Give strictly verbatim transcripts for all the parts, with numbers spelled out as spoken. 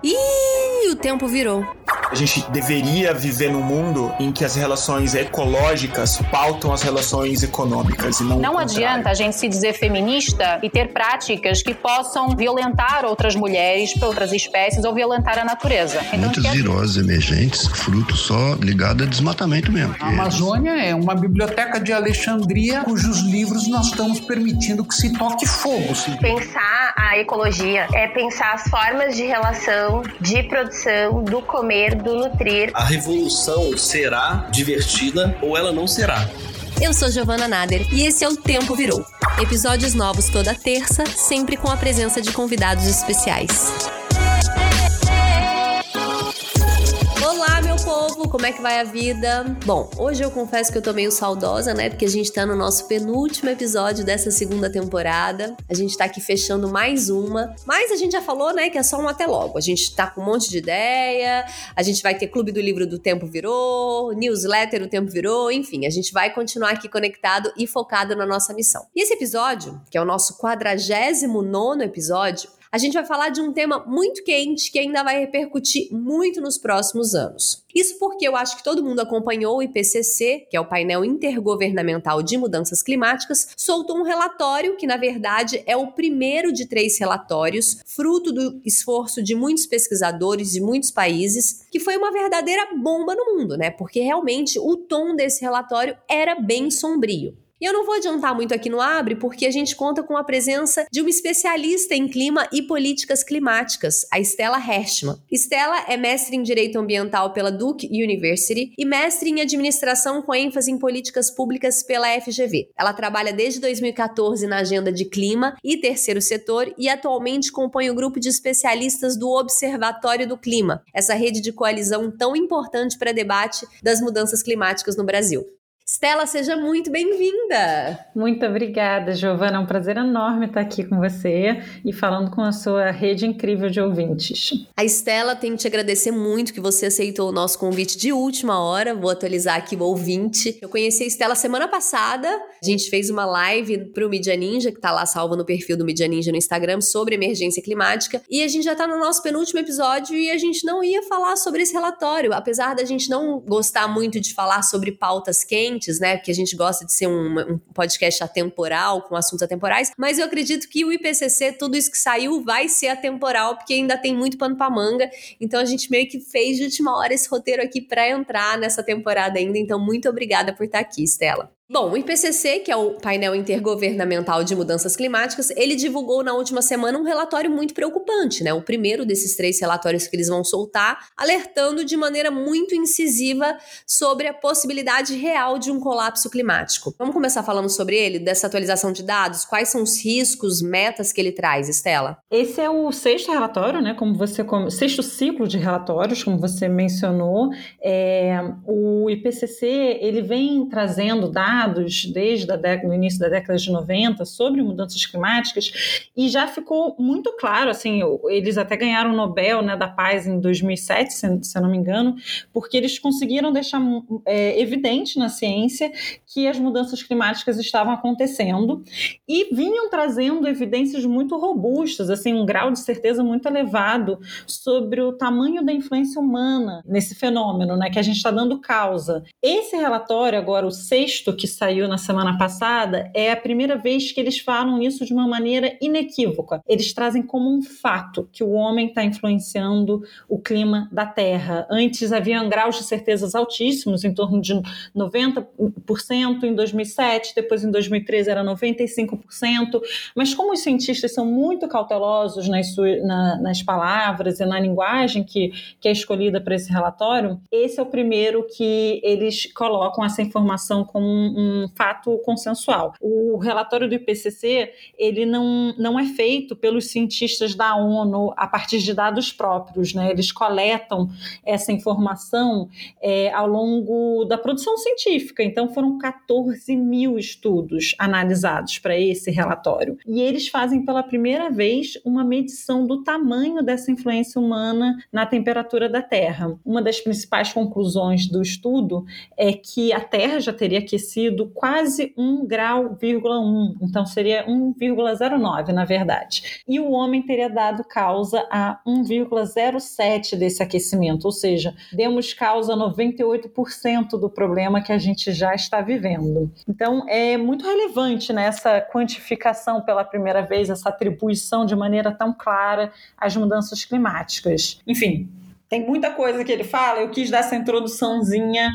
Ih, o tempo virou. A gente deveria viver num mundo em que as relações ecológicas pautam as relações econômicas e não Não adianta a gente se dizer feminista e ter práticas que possam violentar outras mulheres, outras espécies ou violentar a natureza. Então, muitas quer... viroses emergentes, fruto só ligado a desmatamento mesmo. A Amazônia é uma biblioteca de Alexandria cujos livros nós estamos permitindo que se toque fogo. Sim. Pensar a ecologia é pensar as formas de relação, de produção, do comer, do nutrir. A revolução será divertida ou ela não será. Eu sou Giovana Nader e esse é o Tempo Virou. Episódios novos toda terça, sempre com a presença de convidados especiais. Olá, meu povo, como é que vai a vida? Bom, hoje eu confesso que eu tô meio saudosa, né? Porque a gente tá no nosso penúltimo episódio dessa segunda temporada. A gente tá aqui fechando mais uma. Mas a gente já falou, né, que é só um até logo. A gente tá com um monte de ideia. A gente vai ter Clube do Livro do Tempo Virou, newsletter O Tempo Virou, enfim. A gente vai continuar aqui conectado e focado na nossa missão. E esse episódio, que é o nosso quadragésimo nono episódio, a gente vai falar de um tema muito quente que ainda vai repercutir muito nos próximos anos. Isso porque eu acho que todo mundo acompanhou o I P C C, que é o Painel Intergovernamental de Mudanças Climáticas, soltou um relatório que, na verdade, é o primeiro de três relatórios, fruto do esforço de muitos pesquisadores de muitos países, que foi uma verdadeira bomba no mundo, né? Porque realmente o tom desse relatório era bem sombrio. E eu não vou adiantar muito aqui no Abre, porque a gente conta com a presença de uma especialista em clima e políticas climáticas, a Stella Hershman. Stella é mestre em Direito Ambiental pela Duke University e mestre em Administração com ênfase em Políticas Públicas pela F G V. Ela trabalha desde dois mil e catorze na agenda de clima e terceiro setor e atualmente compõe o grupo de especialistas do Observatório do Clima, essa rede de coalizão tão importante para debate das mudanças climáticas no Brasil. Stella, seja muito bem-vinda! Muito obrigada, Giovana. É um prazer enorme estar aqui com você e falando com a sua rede incrível de ouvintes. A Stella tem que te agradecer muito que você aceitou o nosso convite de última hora. Vou atualizar aqui o ouvinte. Eu conheci a Stella semana passada. A gente fez uma live para o Mídia Ninja, que está lá salvo no perfil do Mídia Ninja no Instagram, sobre emergência climática. E a gente já está no nosso penúltimo episódio e a gente não ia falar sobre esse relatório. Apesar da gente não gostar muito de falar sobre pautas quentes, né, porque a gente gosta de ser um, um podcast atemporal, com assuntos atemporais, mas eu acredito que o I P C C, tudo isso que saiu, vai ser atemporal, porque ainda tem muito pano pra manga, então a gente meio que fez de última hora esse roteiro aqui pra entrar nessa temporada ainda, então muito obrigada por estar aqui, Stella. Bom, o I P C C, que é o Painel Intergovernamental de Mudanças Climáticas, ele divulgou na última semana um relatório muito preocupante, né? O primeiro desses três relatórios que eles vão soltar, alertando de maneira muito incisiva sobre a possibilidade real de um colapso climático. Vamos começar falando sobre ele, dessa atualização de dados? Quais são os riscos, metas que ele traz, Stella? Esse é o sexto relatório, né? Como você, como, sexto ciclo de relatórios, como você mencionou. É, o I P C C, ele vem trazendo dados desde a década, no início da década de noventa sobre mudanças climáticas e já ficou muito claro, assim, eles até ganharam o Nobel, né, da Paz em dois mil e sete, se, se eu não me engano, porque eles conseguiram deixar é, evidente na ciência que as mudanças climáticas estavam acontecendo e vinham trazendo evidências muito robustas, assim, um grau de certeza muito elevado sobre o tamanho da influência humana nesse fenômeno, né, que a gente está dando causa. Esse relatório, agora o sexto, que saiu na semana passada, é a primeira vez que eles falam isso de uma maneira inequívoca. Eles trazem como um fato que o homem está influenciando o clima da Terra. Antes havia graus de certezas altíssimos, em torno de noventa por cento em dois mil e sete, depois em dois mil e treze era noventa e cinco por cento, mas como os cientistas são muito cautelosos nas, suas, na, nas palavras e na linguagem que, que é escolhida para esse relatório, esse é o primeiro que eles colocam essa informação como um um fato consensual. O relatório do I P C C, ele não, não é feito pelos cientistas da ONU a partir de dados próprios, né? Eles coletam essa informação é, ao longo da produção científica. Então, foram catorze mil estudos analisados para esse relatório. E eles fazem pela primeira vez uma medição do tamanho dessa influência humana na temperatura da Terra. Uma das principais conclusões do estudo é que a Terra já teria aquecido sido quase um grau, vírgula um, então seria um vírgula zero nove, na verdade. E o homem teria dado causa a um vírgula zero sete desse aquecimento, ou seja, demos causa a noventa e oito por cento do problema que a gente já está vivendo. Então, é muito relevante, né, essa quantificação pela primeira vez, essa atribuição de maneira tão clara às mudanças climáticas. Enfim, tem muita coisa que ele fala, eu quis dar essa introduçãozinha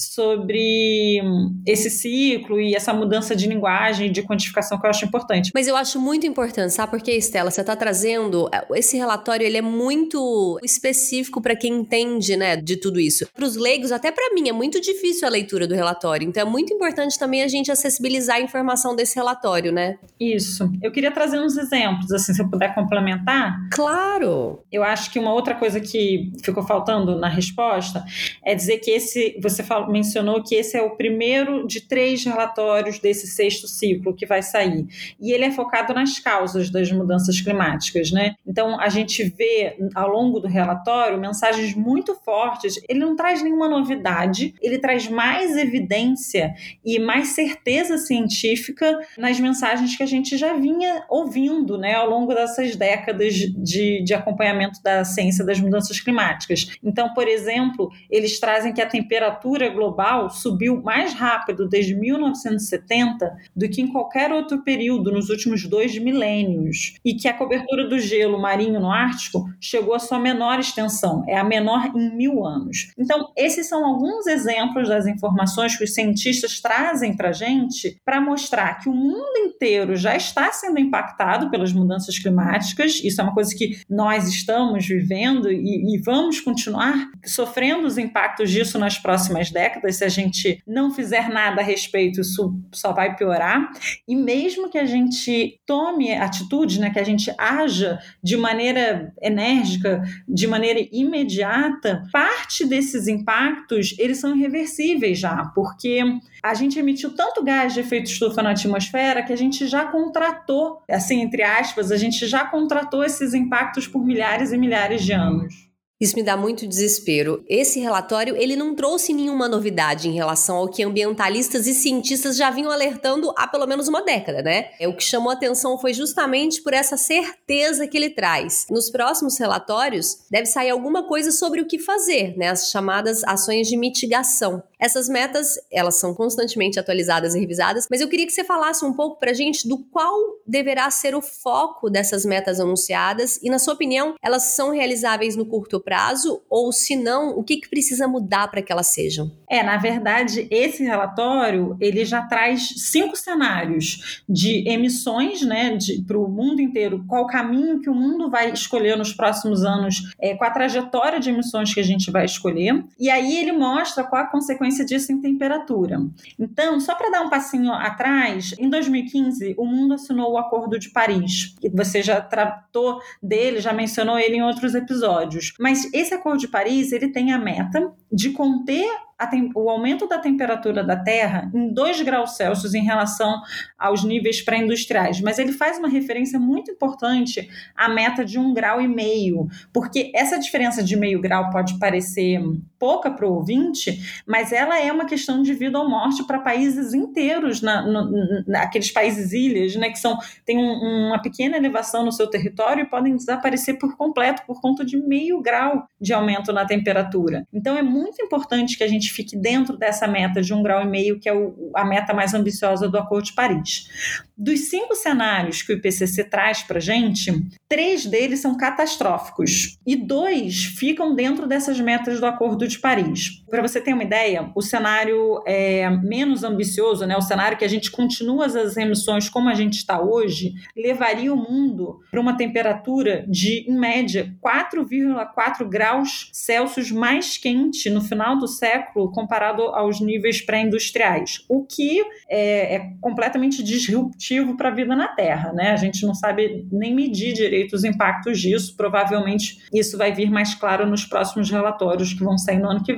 sobre esse ciclo e essa mudança de linguagem, de quantificação que eu acho importante. Mas eu acho muito importante, sabe por quê, Estela? Você está trazendo, esse relatório ele é muito específico para quem entende, né, de tudo isso. Para os leigos, até para mim, é muito difícil a leitura do relatório, então é muito importante também a gente acessibilizar a informação desse relatório, né? Isso. Eu queria trazer uns exemplos, assim, se eu puder complementar. Claro! Eu acho que uma outra coisa que ficou faltando na resposta é dizer que esse, você falou, mencionou que esse é o primeiro de três relatórios desse sexto ciclo que vai sair, e ele é focado nas causas das mudanças climáticas, né? Então a gente vê ao longo do relatório mensagens muito fortes. Ele não traz nenhuma novidade, ele traz mais evidência e mais certeza científica nas mensagens que a gente já vinha ouvindo, né, ao longo dessas décadas de, de acompanhamento da ciência das mudanças climáticas. Então, por exemplo, eles trazem que a temperatura global subiu mais rápido desde mil novecentos e setenta do que em qualquer outro período nos últimos dois milênios, e que a cobertura do gelo marinho no Ártico chegou à sua menor extensão, é a menor em mil anos. Então, esses são alguns exemplos das informações que os cientistas trazem para a gente para mostrar que o mundo inteiro já está sendo impactado pelas mudanças climáticas. Isso é uma coisa que nós estamos vivendo e, e vamos continuar sofrendo os impactos disso nas próximas décadas. Se a gente não fizer nada a respeito, isso só vai piorar. E mesmo que a gente tome atitude, né, que a gente haja de maneira enérgica, de maneira imediata, parte desses impactos, eles são irreversíveis já, porque a gente emitiu tanto gás de efeito estufa na atmosfera que a gente já contratou, assim, entre aspas, a gente já contratou esses impactos por milhares e milhares de anos. Isso me dá muito desespero. Esse relatório, ele não trouxe nenhuma novidade em relação ao que ambientalistas e cientistas já vinham alertando há pelo menos uma década, né? O que chamou a atenção foi justamente por essa certeza que ele traz. Nos próximos relatórios, deve sair alguma coisa sobre o que fazer, né? As chamadas ações de mitigação. Essas metas, elas são constantemente atualizadas e revisadas, mas eu queria que você falasse um pouco pra gente do qual deverá ser o foco dessas metas anunciadas e, na sua opinião, elas são realizáveis no curto prazo ou, se não, o que, que precisa mudar para que elas sejam? É, na verdade, esse relatório, ele já traz cinco cenários de emissões, né, para o mundo inteiro, qual o caminho que o mundo vai escolher nos próximos anos, é, qual a trajetória de emissões que a gente vai escolher, e aí ele mostra qual a consequência disso em temperatura. Então, só para dar um passinho atrás, em dois mil e quinze, o mundo assinou o Acordo de Paris, que você já tratou dele, já mencionou ele em outros episódios, mas esse Acordo de Paris, ele tem a meta de conter a tem, o aumento da temperatura da Terra em dois graus Celsius em relação aos níveis pré-industriais, mas ele faz uma referência muito importante à meta de um grau e meio, porque essa diferença de meio grau pode parecer pouca para o ouvinte, mas ela é uma questão de vida ou morte para países inteiros, na, no, naqueles países ilhas, né, que são, têm um, uma pequena elevação no seu território e podem desaparecer por completo por conta de meio grau de aumento na temperatura. Então é muito importante que a gente fique dentro dessa meta de um grau e meio, que é o, a meta mais ambiciosa do Acordo de Paris. Dos cinco cenários que o I P C C traz para a gente, três deles são catastróficos e dois ficam dentro dessas metas do Acordo de Paris. Para você ter uma ideia, o cenário é, menos ambicioso, né, o cenário que a gente continua as emissões como a gente está hoje, levaria o mundo para uma temperatura de, em média, quatro vírgula quatro graus Celsius mais quente no final do século comparado aos níveis pré-industriais, o que é, é completamente disruptivo para a vida na Terra, né? A gente não sabe nem medir direito os impactos disso, provavelmente isso vai vir mais claro nos próximos relatórios que vão sair no ano que vem.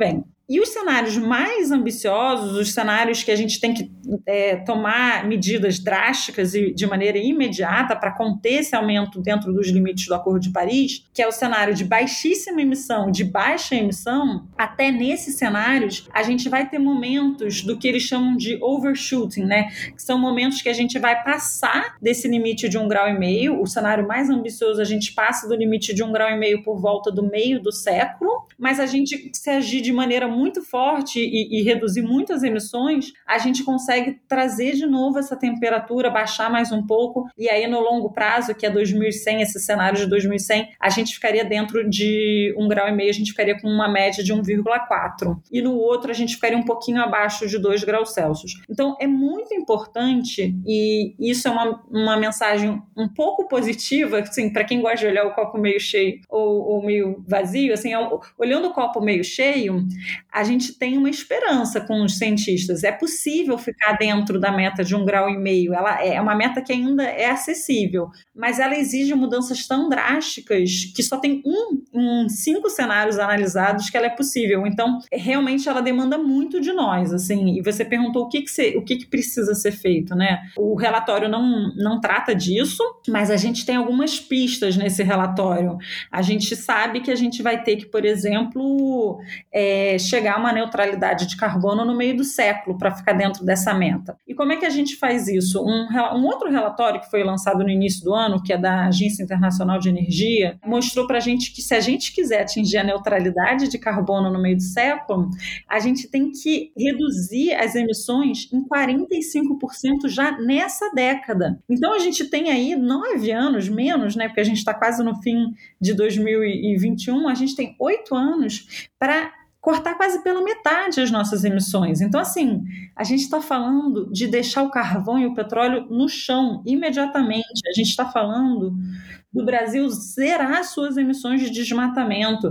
E os cenários mais ambiciosos, os cenários que a gente tem que é, tomar medidas drásticas e de maneira imediata para conter esse aumento dentro dos limites do Acordo de Paris, que é o cenário de baixíssima emissão, de baixa emissão, até nesses cenários a gente vai ter momentos do que eles chamam de overshooting, né? Que são momentos que a gente vai passar desse limite de um grau e meio. O cenário mais ambicioso, a gente passa do limite de um grau e meio por volta do meio do século, mas a gente, se agir de maneira muito forte e, e reduzir muitas emissões, a gente consegue trazer de novo essa temperatura, baixar mais um pouco, e aí no longo prazo, que é dois mil e cem, esse cenário de dois mil e cem, a gente ficaria dentro de um grau e meio, a gente ficaria com uma média de um vírgula quatro, e no outro a gente ficaria um pouquinho abaixo de dois graus Celsius. Então é muito importante, e isso é uma, uma mensagem um pouco positiva, assim, para quem gosta de olhar o copo meio cheio ou, ou meio vazio, assim, olhando o copo meio cheio, a gente tem uma esperança com os cientistas. É possível ficar dentro da meta de um grau e meio. Ela é uma meta que ainda é acessível, mas ela exige mudanças tão drásticas que só tem um em cinco cenários analisados que ela é possível. Então, realmente, ela demanda muito de nós. Assim, e você perguntou o que, que, se, o que, que precisa ser feito, né? O relatório não, não trata disso, mas a gente tem algumas pistas nesse relatório. A gente sabe que a gente vai ter que, por exemplo, é, chegar a uma neutralidade de carbono no meio do século para ficar dentro dessa meta. E como é que a gente faz isso? Um, um outro relatório que foi lançado no início do ano, que é da Agência Internacional de Energia, mostrou para a gente que se a gente quiser atingir a neutralidade de carbono no meio do século, a gente tem que reduzir as emissões em quarenta e cinco por cento já nessa década. Então a gente tem aí nove anos, menos, né, porque a gente está quase no fim de dois mil e vinte e um, a gente tem oito anos para cortar quase pela metade as nossas emissões. Então, assim, a gente está falando de deixar o carvão e o petróleo no chão imediatamente. A gente está falando do Brasil zerar suas emissões de desmatamento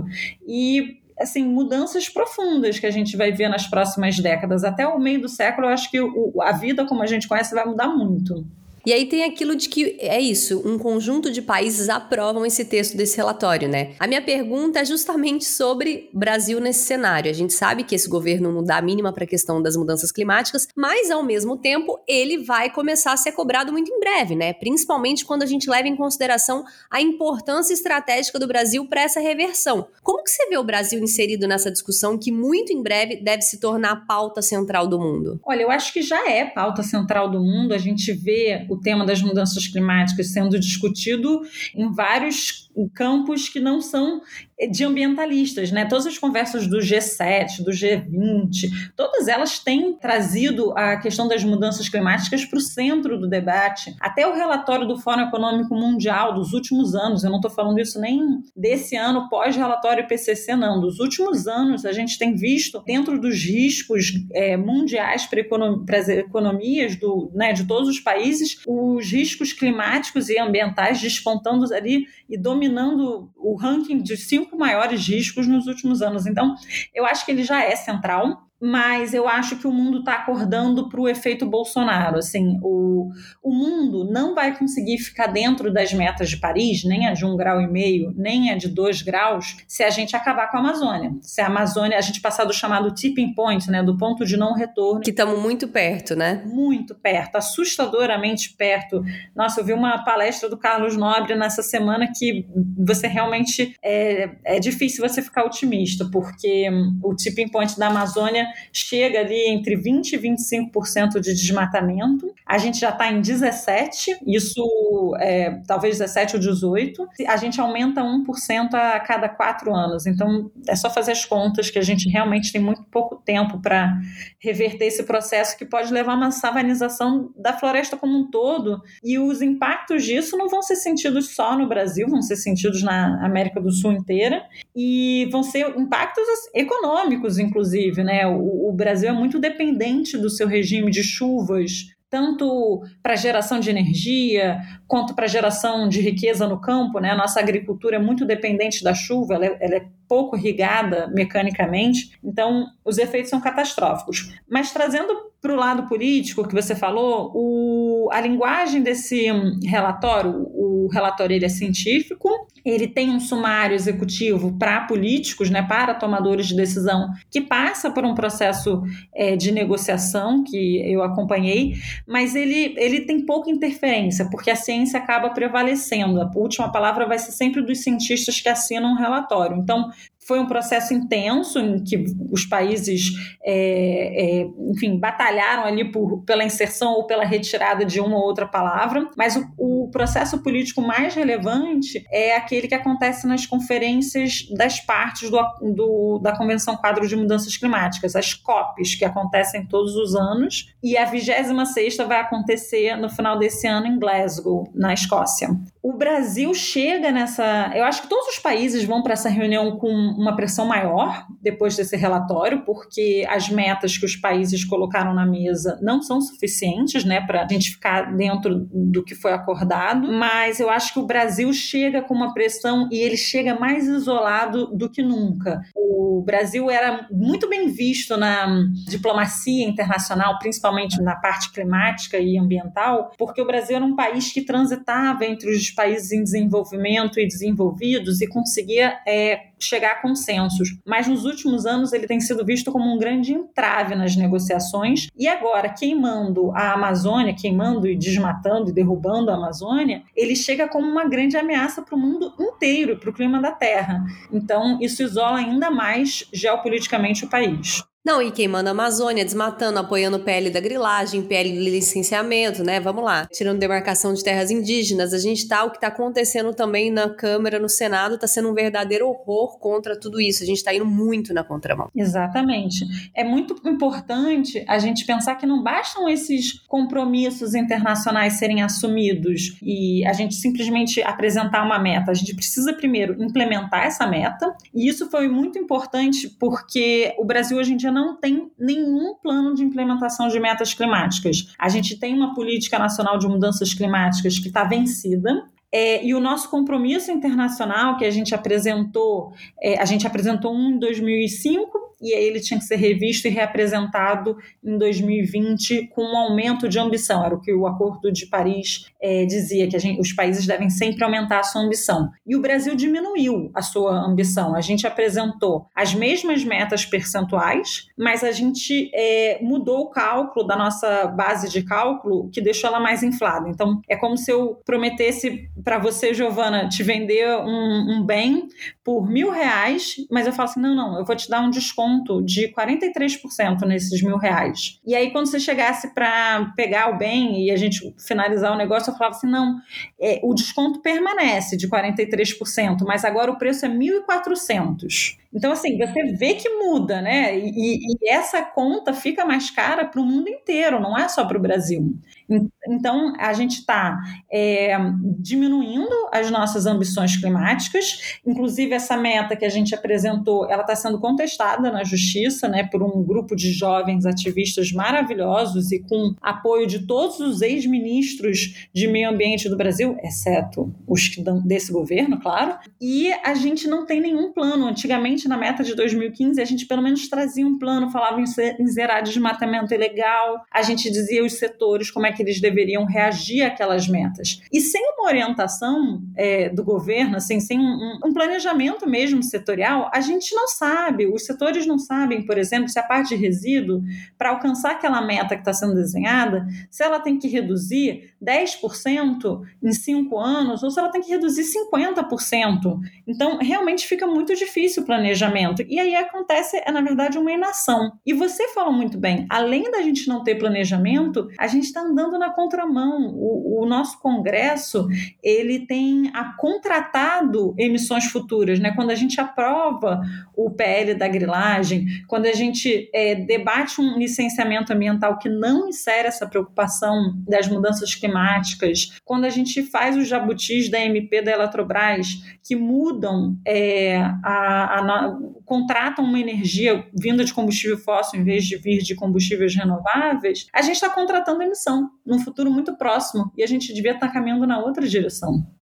e, assim, mudanças profundas que a gente vai ver nas próximas décadas. Até o meio do século, eu acho que o, a vida como a gente conhece vai mudar muito. E aí tem aquilo de que, é isso, um conjunto de países aprovam esse texto desse relatório, né? A minha pergunta é justamente sobre Brasil nesse cenário. A gente sabe que esse governo não dá a mínima para a questão das mudanças climáticas, mas, ao mesmo tempo, ele vai começar a ser cobrado muito em breve, né? Principalmente quando a gente leva em consideração a importância estratégica do Brasil para essa reversão. Como que você vê o Brasil inserido nessa discussão que, muito em breve, deve se tornar a pauta central do mundo? Olha, eu acho que já é pauta central do mundo. A gente vê o tema das mudanças climáticas sendo discutido em vários campos que não são de ambientalistas, né? Todas as conversas do G sete, do G vinte, todas elas têm trazido a questão das mudanças climáticas para o centro do debate. Até o relatório do Fórum Econômico Mundial dos últimos anos, eu não estou falando isso nem desse ano pós-relatório I P C C, não, dos últimos anos a gente tem visto dentro dos riscos é, mundiais para econom- as economias do, né, de todos os países, os riscos climáticos e ambientais despontando ali e dominando o ranking de cinco maiores riscos nos últimos anos. Então, eu acho que ele já é central, mas eu acho que o mundo está acordando para o efeito Bolsonaro. Assim, o, o mundo não vai conseguir ficar dentro das metas de Paris, nem a de um grau e meio, nem a de dois graus, se a gente acabar com a Amazônia. Se a Amazônia, a gente passar do chamado tipping point, né, do ponto de não retorno. Que estamos muito perto, né? Muito perto, assustadoramente perto. Nossa, eu vi uma palestra do Carlos Nobre nessa semana que você realmente, é, é difícil você ficar otimista, porque o tipping point da Amazônia chega ali entre vinte e vinte e cinco por cento de desmatamento. A gente já está em dezessete, isso é, talvez dezessete ou dezoito. A gente aumenta um por cento a cada quatro anos. Então, é só fazer as contas que a gente realmente tem muito pouco tempo para reverter esse processo que pode levar a uma savanização da floresta como um todo. E os impactos disso não vão ser sentidos só no Brasil, vão ser sentidos na América do Sul inteira. E vão ser impactos econômicos, inclusive, né? O, o Brasil é muito dependente do seu regime de chuvas, tanto para geração de energia, quanto para geração de riqueza no campo, né? A nossa agricultura é muito dependente da chuva, ela é, ela é pouco irrigada mecanicamente, então os efeitos são catastróficos. Mas trazendo para o lado político que você falou, o, a linguagem desse relatório, o relatório ele é científico, ele tem um sumário executivo para políticos, né, para tomadores de decisão, que passa por um processo é, de negociação que eu acompanhei, mas ele, ele tem pouca interferência, porque a ciência acaba prevalecendo. A última palavra vai ser sempre dos cientistas que assinam um relatório. Então, foi um processo intenso em que os países, é, é, enfim, batalharam ali por, pela inserção ou pela retirada de uma ou outra palavra, mas o, o processo político mais relevante é aquele que acontece nas conferências das partes do, do, da Convenção Quadro de Mudanças Climáticas, as COPs, que acontecem todos os anos, e a vigésima sexta vai acontecer no final desse ano em Glasgow, na Escócia. O Brasil chega nessa... Eu acho que todos os países vão para essa reunião com uma pressão maior depois desse relatório, porque as metas que os países colocaram na mesa não são suficientes, né, para a gente ficar dentro do que foi acordado, mas eu acho que o Brasil chega com uma pressão e ele chega mais isolado do que nunca. O Brasil era muito bem visto na diplomacia internacional, principalmente na parte climática e ambiental, porque o Brasil era um país que transitava entre os países em desenvolvimento e desenvolvidos e conseguia é, chegar a consensos. Mas nos últimos anos ele tem sido visto como um grande entrave nas negociações e agora, queimando a Amazônia, queimando e desmatando e derrubando a Amazônia, ele chega como uma grande ameaça para o mundo inteiro, para o clima da Terra. Então, isso isola ainda mais geopoliticamente o país. Não, e queimando a Amazônia, desmatando, apoiando P L da grilagem, P L do licenciamento, né? Vamos lá. Tirando demarcação de terras indígenas, a gente tá, o que tá acontecendo também na Câmara, no Senado, tá sendo um verdadeiro horror contra tudo isso. A gente tá indo muito na contramão. Exatamente. É muito importante a gente pensar que não bastam esses compromissos internacionais serem assumidos e a gente simplesmente apresentar uma meta. A gente precisa primeiro implementar essa meta, e isso foi muito importante porque o Brasil hoje em dia não tem nenhum plano de implementação de metas climáticas. A gente tem uma política nacional de mudanças climáticas que está vencida, é, e o nosso compromisso internacional que a gente apresentou, é, a gente apresentou um em dois mil e cinco, e aí ele tinha que ser revisto e reapresentado em dois mil e vinte com um aumento de ambição. Era o que o Acordo de Paris é, dizia, que a gente, os países devem sempre aumentar a sua ambição. E o Brasil diminuiu a sua ambição. A gente apresentou as mesmas metas percentuais, mas a gente é, mudou o cálculo da nossa base de cálculo, que deixou ela mais inflada. Então, é como se eu prometesse para você, Giovana, te vender um, um bem por mil reais, mas eu falo assim, não, não, eu vou te dar um desconto de quarenta e três por cento nesses mil reais. E aí, quando você chegasse para pegar o bem e a gente finalizar o negócio, eu falava assim, não, é, o desconto permanece de quarenta e três por cento, mas agora o preço é mil e quatrocentos. Então, assim, você vê que muda, né? E, e essa conta fica mais cara para o mundo inteiro, não é só para o Brasil. Então, a gente está é, diminuindo as nossas ambições climáticas, inclusive essa meta que a gente apresentou, ela está sendo contestada na justiça, né, por um grupo de jovens ativistas maravilhosos e com apoio de todos os ex-ministros de meio ambiente do Brasil, exceto os desse governo, claro, e a gente não tem nenhum plano. Antigamente, na meta de dois mil e quinze, a gente pelo menos trazia um plano, falava em zerar desmatamento ilegal, a gente dizia os setores como é que eles deveriam reagir àquelas metas. E sem uma orientação é, do governo, assim, sem um, um planejamento mesmo setorial, a gente não sabe, os setores não sabem, por exemplo, se a parte de resíduo, para alcançar aquela meta que está sendo desenhada, se ela tem que reduzir dez por cento em cinco anos ou se ela tem que reduzir cinquenta por cento. Então, realmente fica muito difícil o planejamento. E aí acontece, é, na verdade, uma inação. E você falou muito bem, além da gente não ter planejamento, a gente está andando na contramão. O, o nosso Congresso, ele tem a contratado emissões futuras, né? Quando a gente aprova o P L da grilagem, quando a gente é, debate um licenciamento ambiental que não insere essa preocupação das mudanças climáticas, quando a gente faz os jabutis da M P da Eletrobras, que mudam, é, a, a, contratam uma energia vinda de combustível fóssil em vez de vir de combustíveis renováveis, a gente está contratando emissão num futuro muito próximo e a gente devia estar caminhando na outra direção.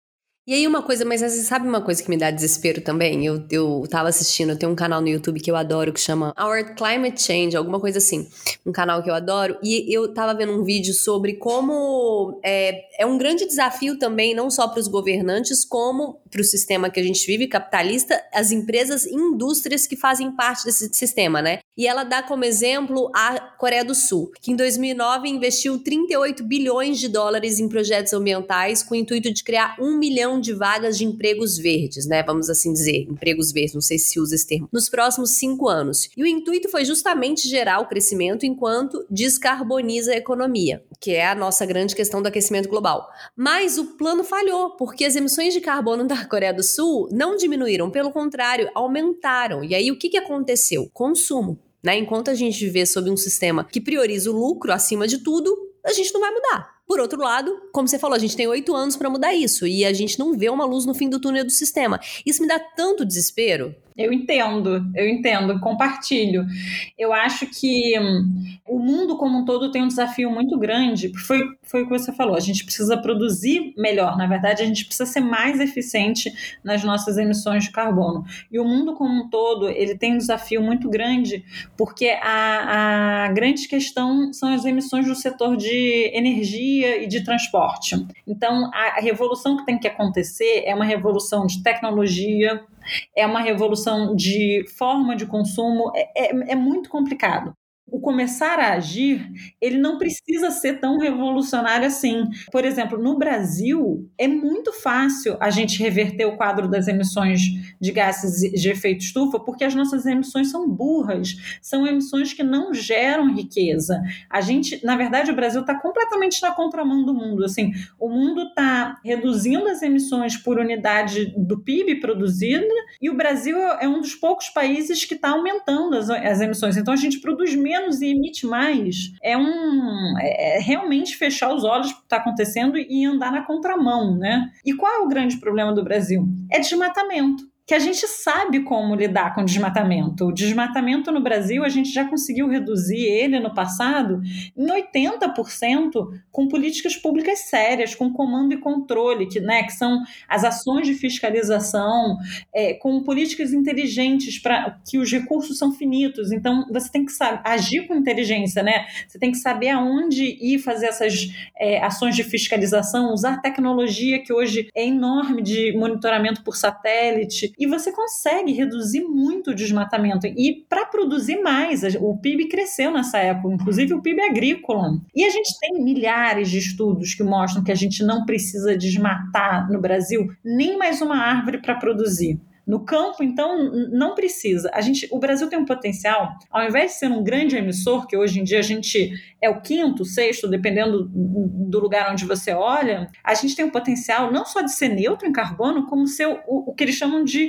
E aí uma coisa, mas você sabe uma coisa que me dá desespero também? Eu, eu tava assistindo, eu tenho um canal no YouTube que eu adoro, que chama Our Climate Change, alguma coisa assim. Um canal que eu adoro. E eu tava vendo um vídeo sobre como é, é um grande desafio também, não só para os governantes, como para o sistema que a gente vive, capitalista, as empresas e indústrias que fazem parte desse sistema, né? E ela dá como exemplo a Coreia do Sul, que em dois mil e nove investiu trinta e oito bilhões de dólares em projetos ambientais com o intuito de criar um milhão de vagas de empregos verdes, né? Vamos assim dizer, empregos verdes, não sei se usa esse termo, nos próximos cinco anos. E o intuito foi justamente gerar o crescimento enquanto descarboniza a economia, que é a nossa grande questão do aquecimento global. Mas o plano falhou, porque as emissões de carbono da Coreia do Sul não diminuíram, pelo contrário, aumentaram. E aí o que, que aconteceu? Consumo. Né? Enquanto a gente viver sob um sistema que prioriza o lucro acima de tudo, a gente não vai mudar. Por outro lado, como você falou, a gente tem oito anos para mudar isso e a gente não vê uma luz no fim do túnel do sistema. Isso me dá tanto desespero. Eu entendo, eu entendo, compartilho. Eu acho que hum, o mundo como um todo tem um desafio muito grande. Foi, foi o que você falou, a gente precisa produzir melhor. Na verdade, a gente precisa ser mais eficiente nas nossas emissões de carbono. E o mundo como um todo, ele tem um desafio muito grande, porque a, a grande questão são as emissões do setor de energia e de transporte. Então, a, a revolução que tem que acontecer é uma revolução de tecnologia, é uma revolução de forma de consumo, é, é, é muito complicado. O começar a agir, ele não precisa ser tão revolucionário assim. Por exemplo, no Brasil, é muito fácil a gente reverter o quadro das emissões de gases de efeito estufa, porque as nossas emissões são burras, são emissões que não geram riqueza. A gente, na verdade, o Brasil está completamente na contramão do mundo. Assim, o mundo está reduzindo as emissões por unidade do P I B produzida e o Brasil é um dos poucos países que está aumentando as, as emissões. Então, a gente produz menos menos e emite mais. É, um, é realmente fechar os olhos para o que está acontecendo e andar na contramão, né? E qual é o grande problema do Brasil? É desmatamento. Que a gente sabe como lidar com o desmatamento. O desmatamento no Brasil, a gente já conseguiu reduzir ele no passado em oitenta por cento com políticas públicas sérias, com comando e controle, que, né, que são as ações de fiscalização, é, com políticas inteligentes, para que os recursos são finitos. Então, você tem que saber, agir com inteligência, né? Você tem que saber aonde ir fazer essas é, ações de fiscalização, usar tecnologia que hoje é enorme de monitoramento por satélite, e você consegue reduzir muito o desmatamento. E para produzir mais, o P I B cresceu nessa época, inclusive o P I B agrícola. E a gente tem milhares de estudos que mostram que a gente não precisa desmatar no Brasil nem mais uma árvore para produzir. No campo, então, não precisa. A gente, o Brasil tem um potencial, ao invés de ser um grande emissor, que hoje em dia a gente é o quinto, sexto, dependendo do lugar onde você olha, a gente tem o potencial não só de ser neutro em carbono, como ser o, o que eles chamam de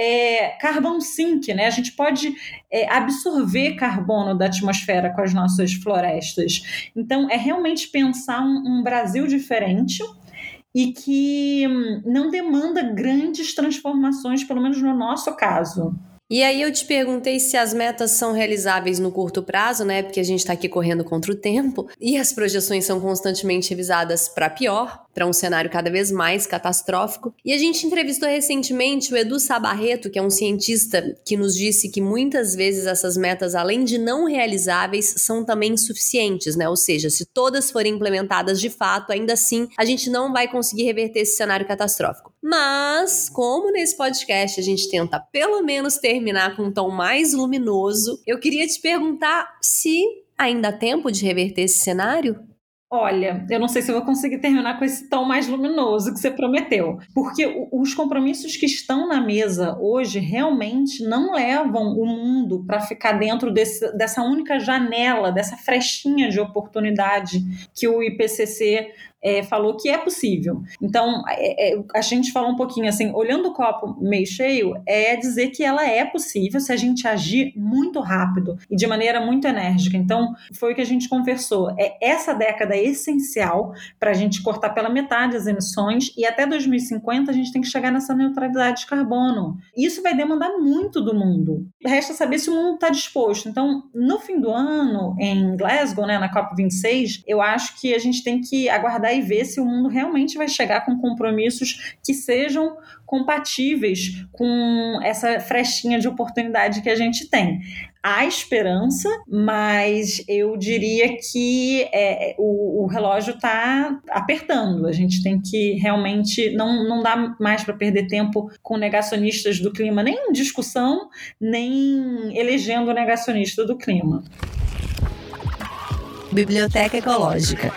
é, carbon sink, né? A gente pode é, absorver carbono da atmosfera com as nossas florestas. Então, é realmente pensar um, um Brasil diferente, e que não demanda grandes transformações, pelo menos no nosso caso. E aí eu te perguntei se as metas são realizáveis no curto prazo, né? Porque a gente está aqui correndo contra o tempo e as projeções são constantemente revisadas para pior, para um cenário cada vez mais catastrófico. E a gente entrevistou recentemente o Edu Sabarreto, que é um cientista que nos disse que muitas vezes essas metas, além de não realizáveis, são também insuficientes, né? Ou seja, se todas forem implementadas de fato, ainda assim a gente não vai conseguir reverter esse cenário catastrófico. Mas, como nesse podcast a gente tenta pelo menos terminar com um tom mais luminoso, eu queria te perguntar se ainda há tempo de reverter esse cenário? Olha, eu não sei se eu vou conseguir terminar com esse tom mais luminoso que você prometeu, porque os compromissos que estão na mesa hoje realmente não levam o mundo para ficar dentro desse, dessa única janela, dessa frestinha de oportunidade que o I P C C É, falou que é possível. Então, é, é, a gente falou um pouquinho assim, olhando o copo meio cheio, é dizer que ela é possível se a gente agir muito rápido e de maneira muito enérgica. Então, foi o que a gente conversou. É essa década é essencial para a gente cortar pela metade as emissões e até dois mil e cinquenta a gente tem que chegar nessa neutralidade de carbono. Isso vai demandar muito do mundo. Resta saber se o mundo está disposto. Então, no fim do ano, em Glasgow, né, na COP vinte e seis, eu acho que a gente tem que aguardar aguardar e ver se o mundo realmente vai chegar com compromissos que sejam compatíveis com essa frestinha de oportunidade que a gente tem. Há esperança, mas eu diria que é, o, o relógio está apertando. A gente tem que realmente, não, não dá mais para perder tempo com negacionistas do clima, nem em discussão, nem elegendo o negacionista do clima. Biblioteca Ecológica.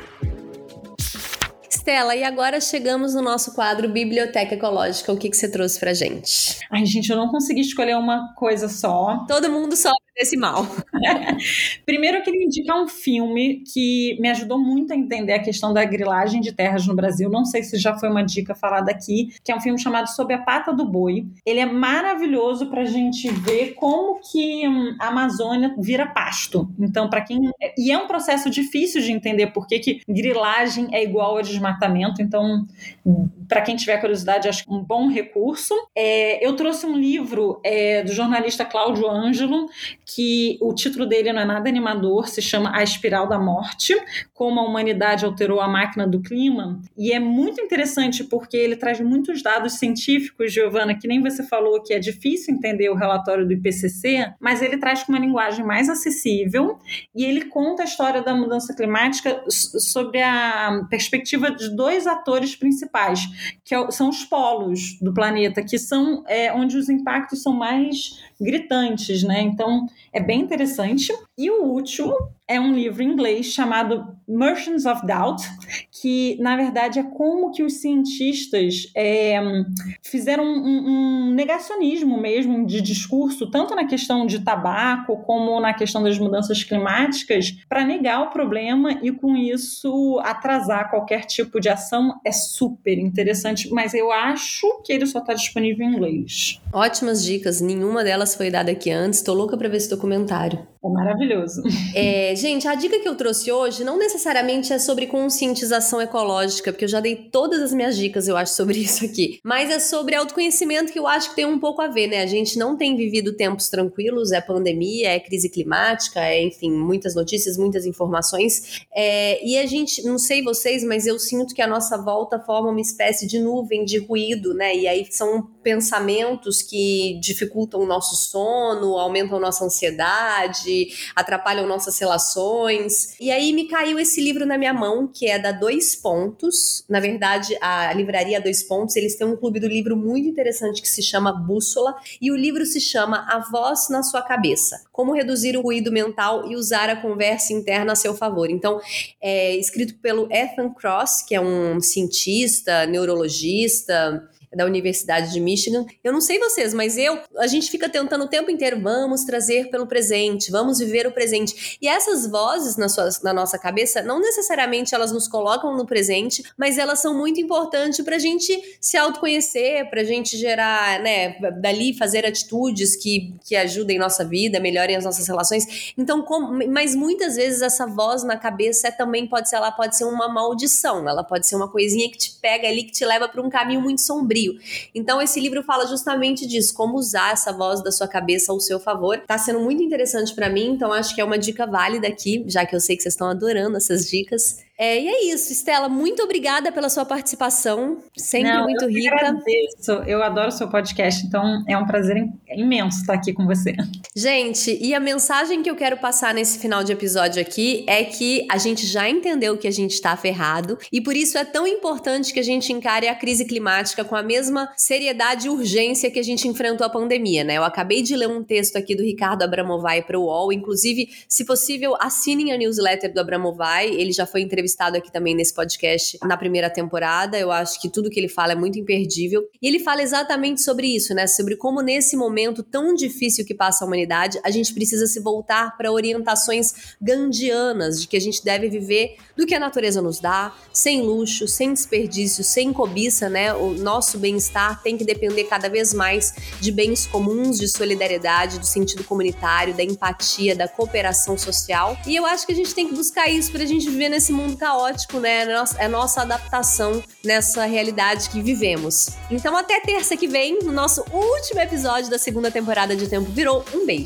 Estela, e agora chegamos no nosso quadro Biblioteca Ecológica. O que, que você trouxe pra gente? Ai, gente, eu não consegui escolher uma coisa só. Todo mundo sofre desse mal. Primeiro, eu queria indicar um filme que me ajudou muito a entender a questão da grilagem de terras no Brasil. Não sei se já foi uma dica falada aqui, que é um filme chamado Sob a Pata do Boi. Ele é maravilhoso pra gente ver como que hum, a Amazônia vira pasto. Então, para quem... E é um processo difícil de entender por que que grilagem é igual a desmatamento. Então, para quem tiver curiosidade, acho que é um bom recurso. É, eu trouxe um livro é, do jornalista Cláudio Ângelo, que o título dele não é nada animador, se chama A Espiral da Morte, como a humanidade alterou a máquina do clima, e é muito interessante porque ele traz muitos dados científicos, Giovana, que nem você falou que é difícil entender o relatório do I P C C, mas ele traz com uma linguagem mais acessível, e ele conta a história da mudança climática sobre a perspectiva de dois atores principais, que são os polos do planeta, que são é, onde os impactos são mais gritantes, né? Então, é bem interessante. E o último é um livro em inglês chamado Merchants of Doubt, que, na verdade, é como que os cientistas é, fizeram um, um negacionismo mesmo de discurso, tanto na questão de tabaco como na questão das mudanças climáticas, para negar o problema e, com isso, atrasar qualquer tipo de ação. É super interessante, mas eu acho que ele só está disponível em inglês. Ótimas dicas, nenhuma delas foi dada aqui antes. Tô louca para ver esse documentário. É maravilhoso. É, gente, a dica que eu trouxe hoje não necessariamente é sobre conscientização ecológica, porque eu já dei todas as minhas dicas, eu acho, sobre isso aqui. Mas é sobre autoconhecimento, que eu acho que tem um pouco a ver, né? A gente não tem vivido tempos tranquilos, é pandemia, é crise climática, é, enfim, muitas notícias, muitas informações. É, e a gente, não sei vocês, mas eu sinto que a nossa volta forma uma espécie de nuvem de ruído, né? E aí são pensamentos que dificultam o nosso sono, aumentam nossa ansiedade, atrapalham nossas relações. E aí me caiu esse livro na minha mão, que é da Dois Pontos. Na verdade, a livraria Dois Pontos, eles têm um clube do livro muito interessante que se chama Bússola, e o livro se chama A Voz na Sua Cabeça: Como Reduzir o Ruído Mental e Usar a Conversa Interna a Seu Favor. Então, é escrito pelo Ethan Kross, que é um cientista, neurologista da Universidade de Michigan. Eu não sei vocês, mas eu, a gente fica tentando o tempo inteiro, vamos trazer pelo presente, vamos viver o presente. E essas vozes na, sua, na nossa cabeça, não necessariamente elas nos colocam no presente, mas elas são muito importantes pra gente se autoconhecer, pra gente gerar, né, dali fazer atitudes que, que ajudem nossa vida, melhorem as nossas relações. Então, como, mas muitas vezes essa voz na cabeça é, também pode ser, ela pode ser uma maldição, ela pode ser uma coisinha que te pega ali, que te leva pra um caminho muito sombrio. Então esse livro fala justamente disso, como usar essa voz da sua cabeça ao seu favor. Tá sendo muito interessante pra mim, então acho que é uma dica válida aqui, já que eu sei que vocês estão adorando essas dicas. É, e é isso, Estela, muito obrigada pela sua participação, sempre Não, muito eu rica. Agradeço. Eu adoro o seu podcast, então é um prazer imenso estar aqui com você. Gente, e a mensagem que eu quero passar nesse final de episódio aqui é que a gente já entendeu que a gente está ferrado, e por isso é tão importante que a gente encare a crise climática com a mesma seriedade e urgência que a gente enfrentou a pandemia, né? Eu acabei de ler um texto aqui do Ricardo Abramovay para o U O L, inclusive, se possível, assinem a newsletter do Abramovay, ele já foi entrevistado entrevistado aqui também nesse podcast na primeira temporada. Eu acho que tudo que ele fala é muito imperdível. E ele fala exatamente sobre isso, né? Sobre como nesse momento tão difícil que passa a humanidade, a gente precisa se voltar para orientações gandhianas de que a gente deve viver do que a natureza nos dá, sem luxo, sem desperdício, sem cobiça, né? O nosso bem-estar tem que depender cada vez mais de bens comuns, de solidariedade, do sentido comunitário, da empatia, da cooperação social. E eu acho que a gente tem que buscar isso pra gente viver nesse mundo caótico, né? É a nossa adaptação nessa realidade que vivemos. Então até terça que vem, no nosso último episódio da segunda temporada de Tempo Virou. Um beijo!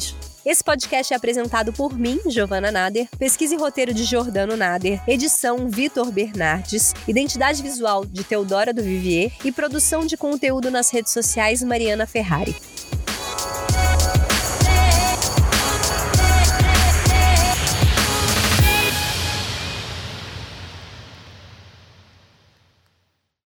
Esse podcast é apresentado por mim, Giovana Nader, pesquisa e roteiro de Jordano Nader, edição Vitor Bernardes, identidade visual de Teodora do Vivier e produção de conteúdo nas redes sociais Mariana Ferrari.